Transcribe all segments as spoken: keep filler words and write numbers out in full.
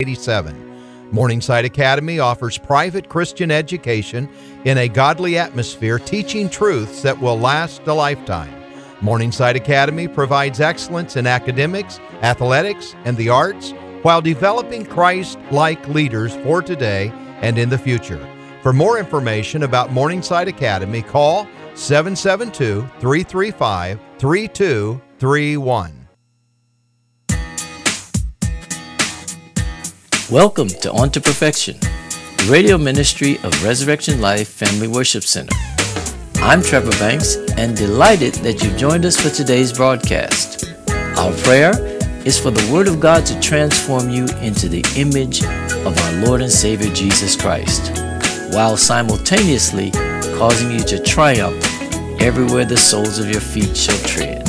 eighty-seven. Morningside Academy offers private Christian education in a godly atmosphere, teaching truths that will last a lifetime. Morningside Academy provides excellence in academics, athletics, and the arts while developing Christ-like leaders for today and in the future. For more information about Morningside Academy, call seven seven two, three three five, three two three one. Welcome to On to Perfection, the radio ministry of Resurrection Life Family Worship Center. I'm Trevor Banks and delighted that you joined us for today's broadcast. Our prayer is for the Word of God to transform you into the image of our Lord and Savior Jesus Christ, while simultaneously causing you to triumph everywhere the soles of your feet shall tread.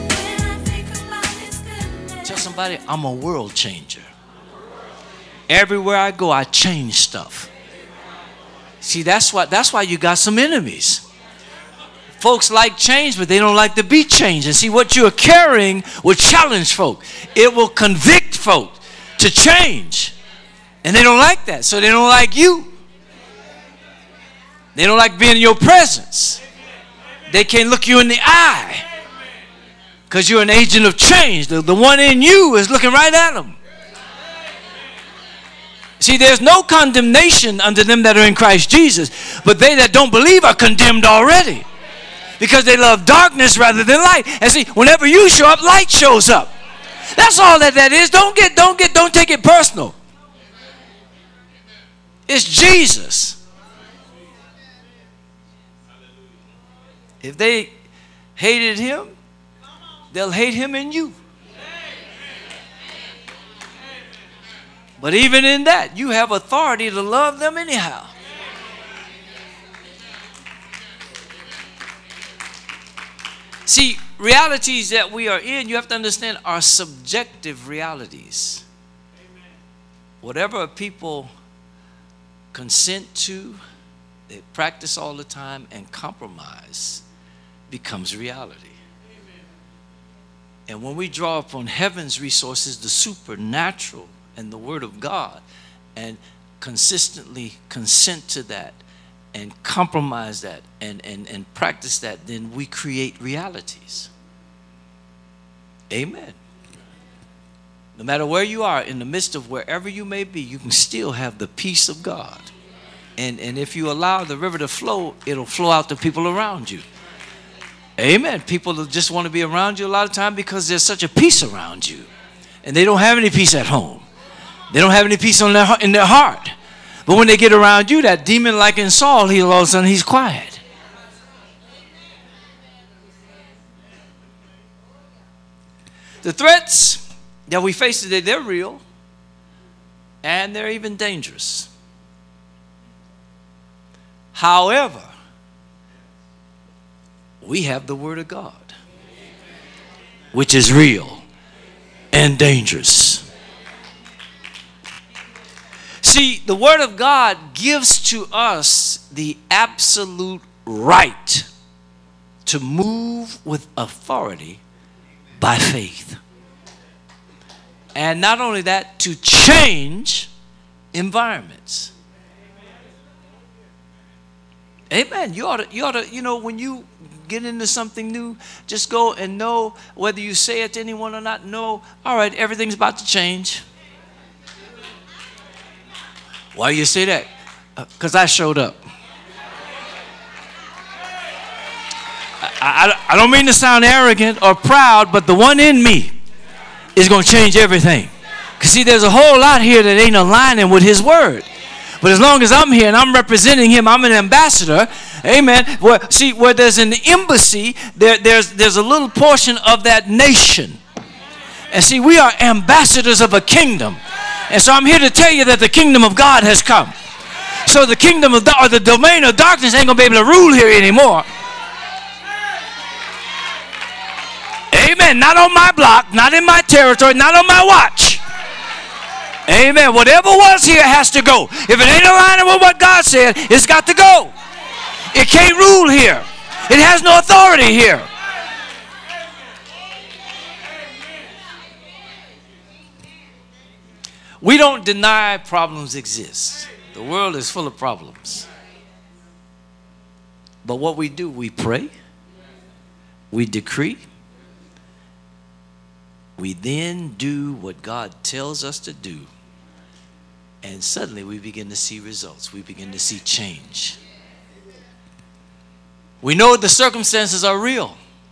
Tell somebody, I'm a world changer. Everywhere I go, I change stuff. See, that's why, that's why you got some enemies. Folks like change, but they don't like to be changed. And see, what you're carrying will challenge folk. It will convict folk to change. And they don't like that, so they don't like you. They don't like being in your presence. They can't look you in the eye because you're an agent of change. The, the one in you is looking right at them. See, there's no condemnation unto them that are in Christ Jesus, but they that don't believe are condemned already because they love darkness rather than light. And see, whenever you show up, light shows up. That's all that that is. Don't get, don't get, don't take it personal. It's Jesus. If they hated him, they'll hate him in you. But even in that, you have authority to love them anyhow. See, realities that we are in, you have to understand, are subjective realities. Whatever people consent to, they practice all the time, and compromise becomes reality. And when we draw upon heaven's resources, the supernatural, and the Word of God, and consistently consent to that and compromise that and, and, and practice that, then we create realities. Amen. No matter where you are, in the midst of wherever you may be, you can still have the peace of God. And, and if you allow the river to flow, it'll flow out to people around you. Amen. People just want to be around you a lot of time because there's such a peace around you. And they don't have any peace at home. They don't have any peace on their, in their heart. But when they get around you, that demon like in Saul, he all of a sudden he's quiet. The threats that we face today, they're real. And they're even dangerous. However, we have the Word of God, which is real and dangerous. See, the Word of God gives to us the absolute right to move with authority by faith. And not only that, to change environments. Amen. You ought to, you ought to, you know, when you get into something new, just go and know, whether you say it to anyone or not, know, all right, everything's about to change. Why you say that? Because uh, I showed up. I, I, I don't mean to sound arrogant or proud, but the one in me is going to change everything. Because see, there's a whole lot here that ain't aligning with his word. But as long as I'm here and I'm representing him, I'm an ambassador. Amen. Where, see, where there's an embassy, there, there's, there's a little portion of that nation. And see, we are ambassadors of a kingdom. And so I'm here to tell you that the kingdom of God has come. So the kingdom of, or the domain of darkness ain't going to be able to rule here anymore. Amen. Not on my block, not in my territory, not on my watch. Amen. Whatever was here has to go. If it ain't aligning with what God said, it's got to go. It can't rule here. It has no authority here. We don't deny problems exist. The world is full of problems. But what we do, we pray, we decree, we then do what God tells us to do, and suddenly we begin to see results. We begin to see change. We know the circumstances are real.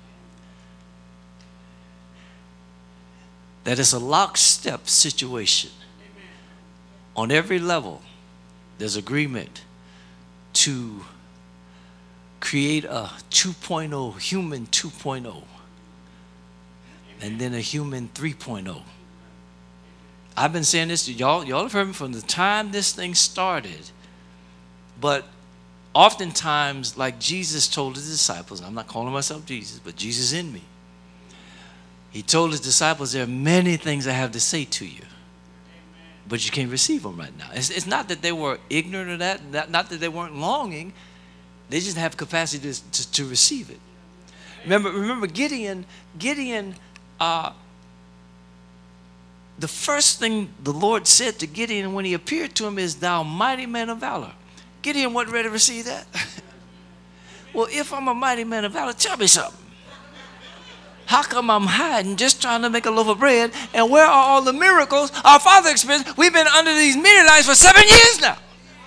That it's a lockstep situation. On every level, there's agreement to create a two point oh, human two point oh, and then a human three point oh. I've been saying this to y'all. Y'all have heard me from the time this thing started. But oftentimes, like Jesus told his disciples, I'm not calling myself Jesus, but Jesus in me. He told his disciples, there are many things I have to say to you, but you can't receive them right now. It's, it's not that they were ignorant of that, not, not that they weren't longing. They just have capacity to, to, to receive it. Remember, remember Gideon, Gideon, uh, the first thing the Lord said to Gideon when he appeared to him is, thou mighty man of valor. Gideon wasn't ready to receive that. Well, if I'm a mighty man of valor, tell me something. How come I'm hiding just trying to make a loaf of bread? And where are all the miracles our father experienced? We've been under these Midianites for seven years now.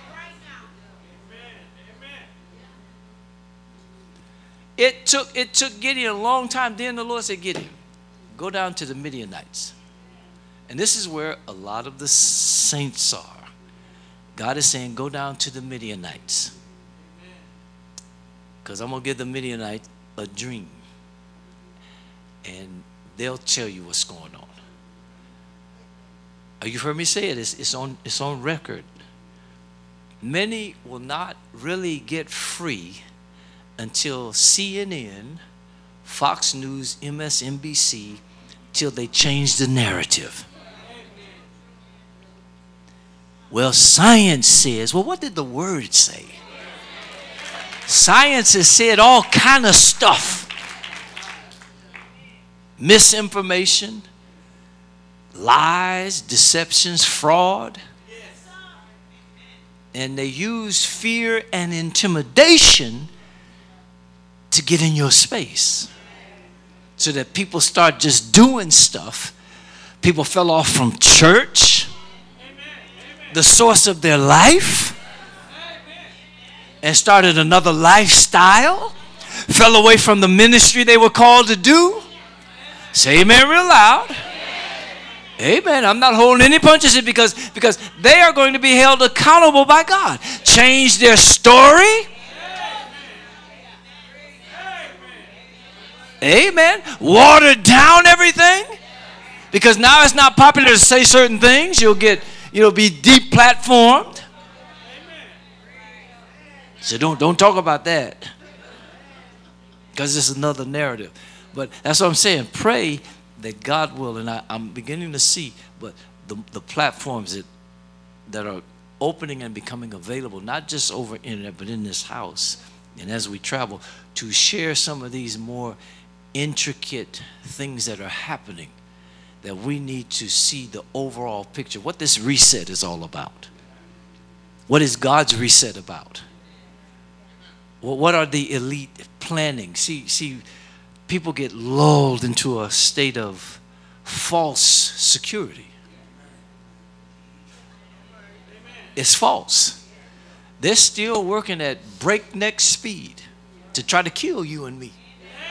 It took, it took Gideon a long time. Then the Lord said, Gideon, go down to the Midianites. And this is where a lot of the saints are. God is saying, go down to the Midianites. Because I'm going to give the Midianites a dream. And they'll tell you what's going on. Oh, you've heard me say it. It's, it's, on, it's on record. Many will not really get free until C N N, Fox News, M S N B C, till they change the narrative. Well, science says, well, what did the word say? Science has said all kind of stuff. Misinformation, lies, deceptions, fraud. And they use fear and intimidation to get in your space so that people start just doing stuff. People fell off from church, the source of their life, and started another lifestyle, fell away from the ministry they were called to do. Say amen real loud. Amen. I'm not holding any punches here because, because they are going to be held accountable by God. Change their story. Amen. Water down everything. Because now it's not popular to say certain things. You'll get, you'll be deplatformed. So don't, don't talk about that. Because it's another narrative. But that's what I'm saying. Pray that God will, and I, I'm beginning to see, but the, the platforms that, that are opening and becoming available, not just over internet, but in this house, and as we travel, to share some of these more intricate things that are happening, that we need to see the overall picture, what this reset is all about. What is God's reset about? Well, what are the elite planning? See, see, people get lulled into a state of false security. It's false. They're still working at breakneck speed to try to kill you and me.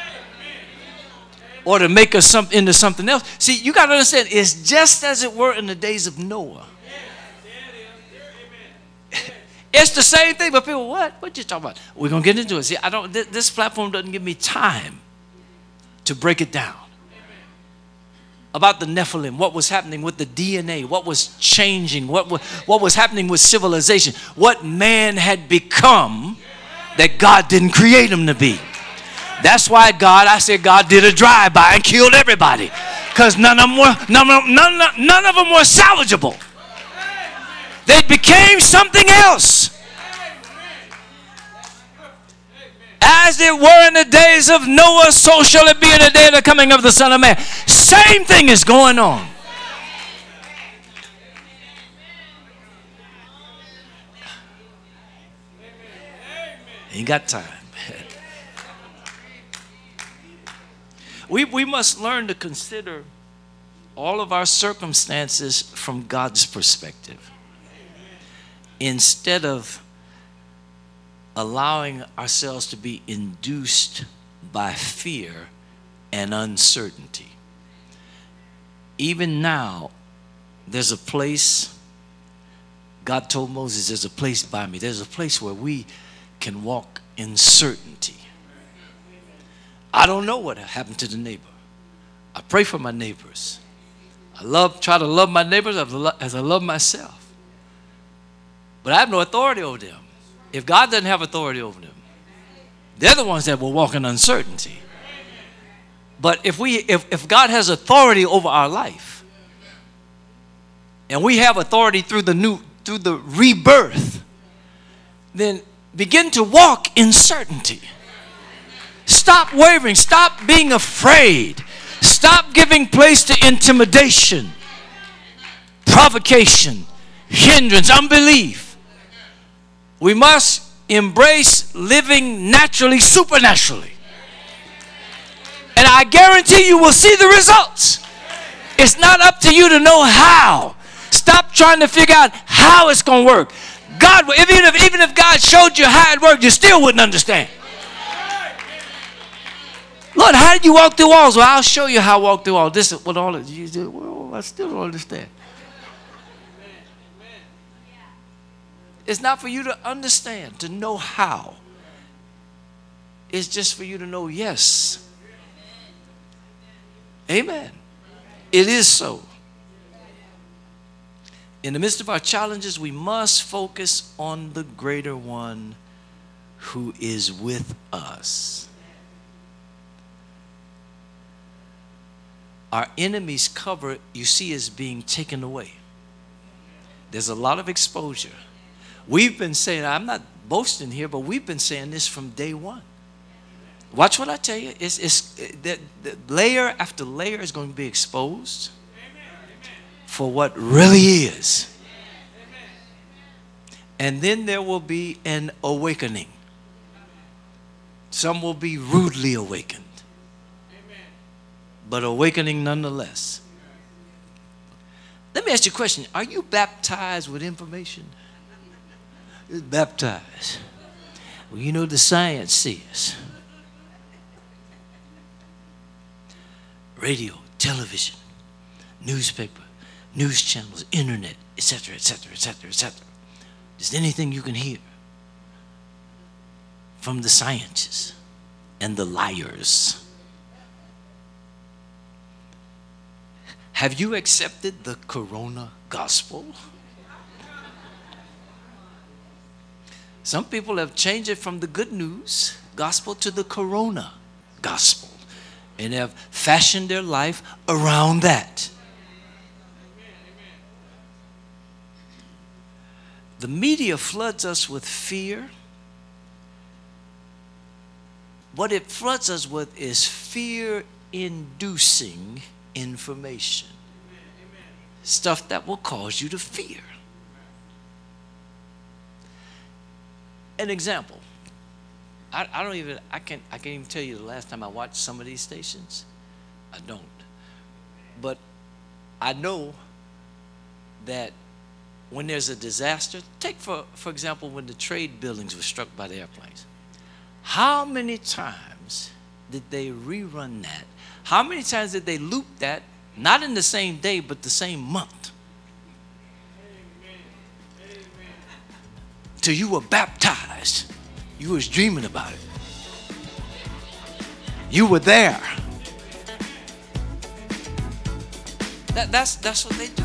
Or to make us some, into something else. See, you got to understand, it's just as it were in the days of Noah. It's the same thing, but people, what? What you talking about? We're going to get into it. See, I don't, th- this platform doesn't give me time to break it down. About the Nephilim, what was happening with the D N A, what was changing, what was, what was happening with civilization, what man had become that God didn't create him to be. That's why God, I said God did a drive-by and killed everybody. Because none of them were, none, none, none of them were salvageable. They became something else. As it were in the days of Noah, so shall it be in the day of the coming of the Son of Man. Same thing is going on. Ain't got time. we, we must learn to consider all of our circumstances from God's perspective, instead of allowing ourselves to be induced by fear and uncertainty. Even now, there's a place, God told Moses, there's a place by me. There's a place where we can walk in certainty. I don't know what happened to the neighbor. I pray for my neighbors. I love, try to love my neighbors as I love myself. But I have no authority over them. If God doesn't have authority over them, they're the ones that will walk in uncertainty. But if we, if, if God has authority over our life, and we have authority through the new, through the rebirth, then begin to walk in certainty. Stop wavering. Stop being afraid. Stop giving place to intimidation, provocation, hindrance, unbelief. We must embrace living naturally, supernaturally. And I guarantee you will see the results. It's not up to you to know how. Stop trying to figure out how it's going to work. God, even if, even if God showed you how it worked, you still wouldn't understand. Lord, how did you walk through walls? Well, I'll show you how I walk through walls. This is what all of you do. Well, I still don't understand. It's not for you to understand, to know how. It's just for you to know yes. Amen. It is so. In the midst of our challenges, we must focus on the greater one who is with us. Our enemy's cover, you see, is being taken away. There's a lot of exposure. We've been saying, I'm not boasting here, but we've been saying this from day one. Watch what I tell you. It's, it's, the, the layer after layer is going to be exposed for what really is. And then there will be an awakening. Some will be rudely awakened, but awakening nonetheless. Let me ask you a question. Are you baptized with information? It's baptized. Well, you know the science says. Radio, television, newspaper, news channels, internet, et cetera, et cetera, et cetera, et cetera. Is there anything you can hear from the scientists and the liars? Have you accepted the Corona gospel? Some people have changed it from the good news gospel to the Corona gospel and have fashioned their life around that. The media floods us with fear. What it floods us with is fear-inducing information. Stuff that will cause you to fear. An example. I, I don't even, I can't, I can't even tell you the last time I watched some of these stations. I don't. But I know that when there's a disaster, take for, for example, when the trade buildings were struck by the airplanes. How many times did they rerun that? How many times did they loop that? Not in the same day, but the same month. Till you were baptized. You was dreaming about it. You were there. That, that's, that's what they do.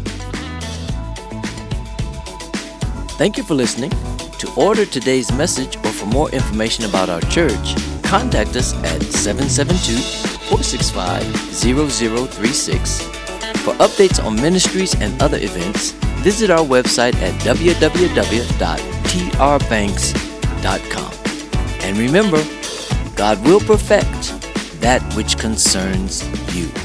Thank you for listening. To order today's message or for more information about our church, contact us at seven seven two, four six five, zero zero three six. For updates on ministries and other events, visit our website at w w w dot t r banks dot com. And remember, God will perfect that which concerns you.